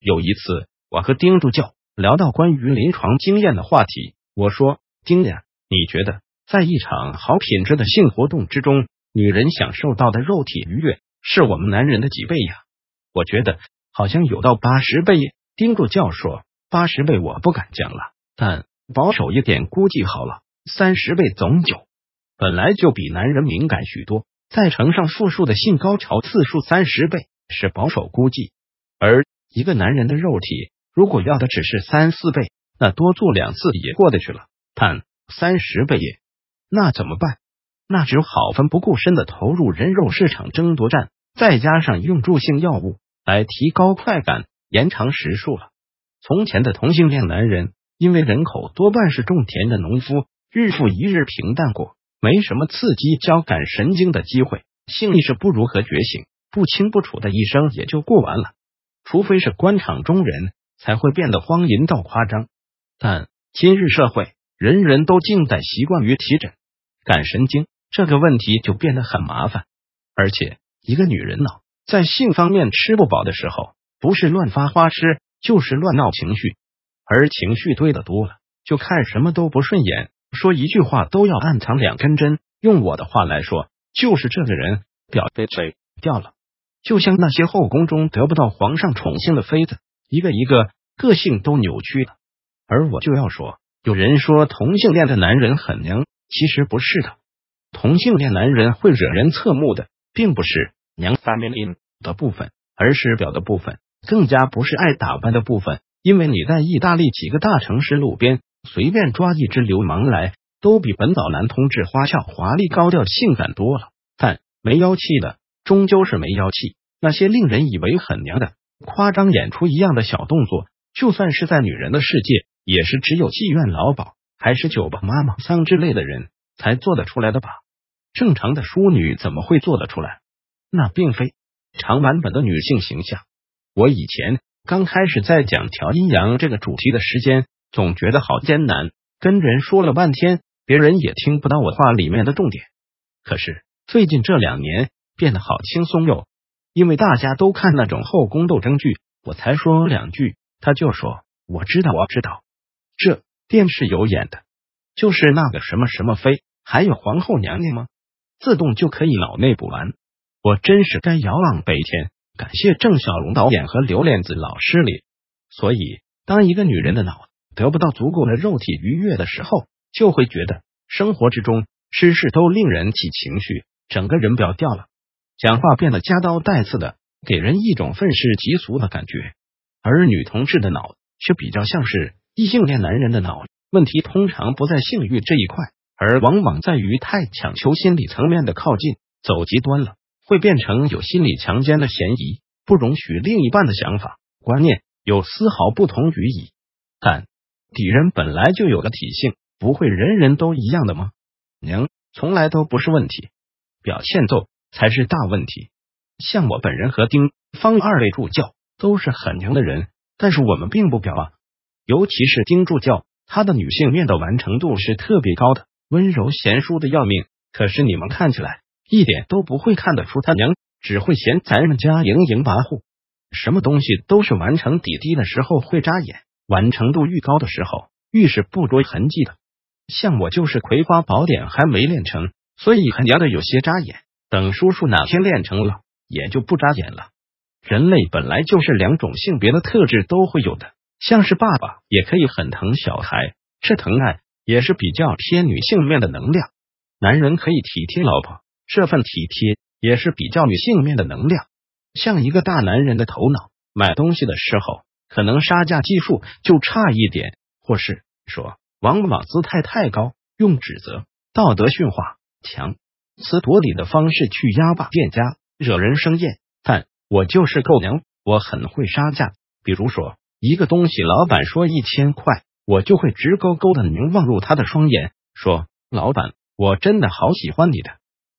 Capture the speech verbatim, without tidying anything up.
有一次，我和丁助教聊到关于临床经验的话题，我说：“丁呀，你觉得在一场好品质的性活动之中，女人享受到的肉体愉悦是我们男人的几倍呀？”我觉得好像有到八十倍。丁助教说：“八十倍我不敢讲了，但保守一点估计好了，三十倍总有。本来就比男人敏感许多，再乘上复数的性高潮次数三十倍是保守估计。而一个男人的肉体如果要的只是三四倍，那多做两次也过得去了，但三十倍也，那怎么办？那只有好奋不顾身的投入人肉市场争夺战，再加上用助性药物来提高快感，延长时数了。从前的同性恋男人因为人口多半是种田的农夫，日复一日平淡过，没什么刺激交感神经的机会，性意识不如何觉醒，不清不楚的一生也就过完了。除非是官场中人，才会变得荒淫到夸张。但今日社会，人人都静待习惯于体诊感神经，这个问题就变得很麻烦。而且一个女人脑在性方面吃不饱的时候，不是乱发花痴，就是乱闹情绪，而情绪堆得多了，就看什么都不顺眼，说一句话都要暗藏两根针。用我的话来说，就是这个人表被嘴掉了。就像那些后宫中得不到皇上宠幸的妃子，一个一个个性都扭曲了。而我就要说，有人说同性恋的男人很娘，其实不是的。同性恋男人会惹人侧目的，并不是娘 feminine 的部分，而是表的部分，更加不是爱打扮的部分。因为你在意大利几个大城市路边随便抓一只流氓来，都比本岛男同志花俏华丽高调性感多了。但没妖气的终究是没妖气，那些令人以为很娘的夸张演出一样的小动作，就算是在女人的世界，也是只有妓院老鸨还是酒吧妈妈桑之类的人才做得出来的吧？正常的淑女怎么会做得出来？那并非长版本的女性形象。我以前刚开始在讲调阴阳这个主题的时间，总觉得好艰难，跟人说了半天，别人也听不到我话里面的重点。可是最近这两年变得好轻松哟，因为大家都看那种后宫斗争剧，我才说两句，他就说我知道我知道，这电视有演的，就是那个什么什么妃，还有皇后娘娘吗？自动就可以脑内补完。我真是该遥望北天，感谢郑晓龙导演和刘莲子老师里。所以当一个女人的脑得不到足够的肉体愉悦的时候，就会觉得生活之中事事都令人起情绪，整个人表掉了，讲话变得夹刀带刺的，给人一种愤世嫉俗的感觉。而女同志的脑却比较像是异性恋男人的脑，问题通常不在性欲这一块，而往往在于太强求心理层面的靠近，走极端了，会变成有心理强奸的嫌疑，不容许另一半的想法观念有丝毫不同于矣。但敌人本来就有个体性，不会人人都一样的吗？娘从来都不是问题，表现奏才是大问题。像我本人和丁方二位助教都是很娘的人，但是我们并不表啊。尤其是丁助教，他的女性面的完成度是特别高的，温柔贤淑的要命。可是你们看起来一点都不会看得出他娘，只会嫌咱们家营营跋扈，什么东西都是完成底低的时候会扎眼，完成度愈高的时候愈是不着痕迹的。像我就是葵花宝典还没练成，所以很娘的有些扎眼，等叔叔哪天练成了也就不扎眼了。人类本来就是两种性别的特质都会有的，像是爸爸也可以很疼小孩，这疼爱也是比较偏女性面的能量。男人可以体贴老婆，这份体贴也是比较女性面的能量。像一个大男人的头脑，买东西的时候可能杀价技术就差一点，或是说往往姿态太高，用指责、道德训话、强词夺理的方式去压霸店家，惹人生厌。但我就是够娘，我很会杀价。比如说一个东西老板说一千块，我就会直勾勾的凝望入他的双眼，说老板，我真的好喜欢你的